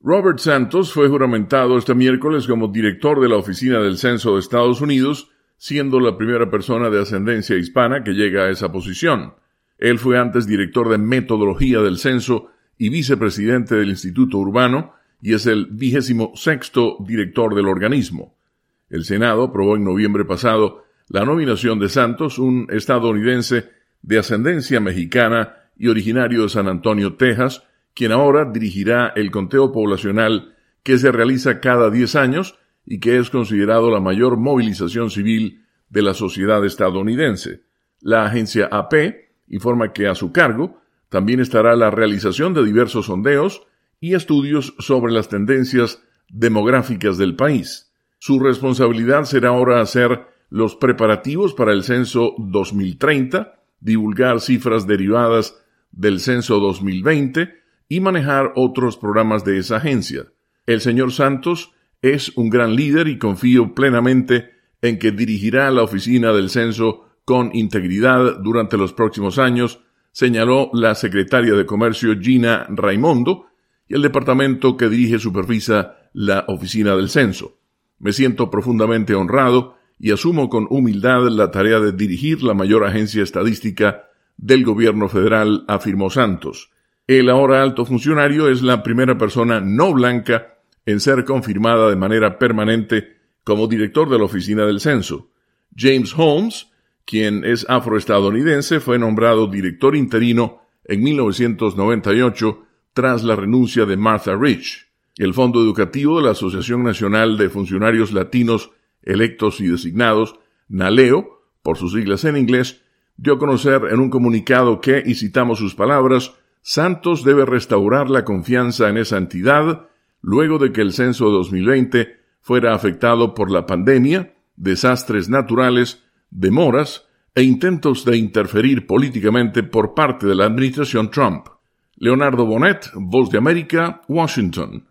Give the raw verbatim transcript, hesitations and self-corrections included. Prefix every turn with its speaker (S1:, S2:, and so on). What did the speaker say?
S1: Robert Santos fue juramentado este miércoles como director de la Oficina del Censo de Estados Unidos, siendo la primera persona de ascendencia hispana que llega a esa posición. Él fue antes director de metodología del censo y vicepresidente del Instituto Urbano, y es el vigésimo sexto director del organismo. El Senado aprobó en noviembre pasado la nominación de Santos, un estadounidense de ascendencia mexicana y originario de San Antonio, Texas, quien ahora dirigirá el conteo poblacional que se realiza cada diez años y que es considerado la mayor movilización civil de la sociedad estadounidense. La agencia A P informa que a su cargo también estará la realización de diversos sondeos y estudios sobre las tendencias demográficas del país. Su responsabilidad será ahora hacer los preparativos para el censo dos mil treinta, divulgar cifras derivadas del censo dos mil veinte y manejar otros programas de esa agencia. El señor Santos es un gran líder y confío plenamente en que dirigirá la oficina del censo con integridad durante los próximos años, señaló la secretaria de Comercio Gina Raimondo, y el departamento que dirige supervisa la oficina del censo. Me siento profundamente honrado y asumo con humildad la tarea de dirigir la mayor agencia estadística del gobierno federal, afirmó Santos. El ahora alto funcionario es la primera persona no blanca en ser confirmada de manera permanente como director de la oficina del censo. James Holmes, quien es afroestadounidense, fue nombrado director interino en mil novecientos noventa y ocho tras la renuncia de Martha Rich. El Fondo Educativo de la Asociación Nacional de Funcionarios Latinos Electos y Designados, NALEO, por sus siglas en inglés, dio a conocer en un comunicado que, y citamos sus palabras, Santos debe restaurar la confianza en esa entidad luego de que el censo dos mil veinte fuera afectado por la pandemia, desastres naturales, demoras e intentos de interferir políticamente por parte de la administración Trump. Leonardo Bonet, Voz de América, Washington.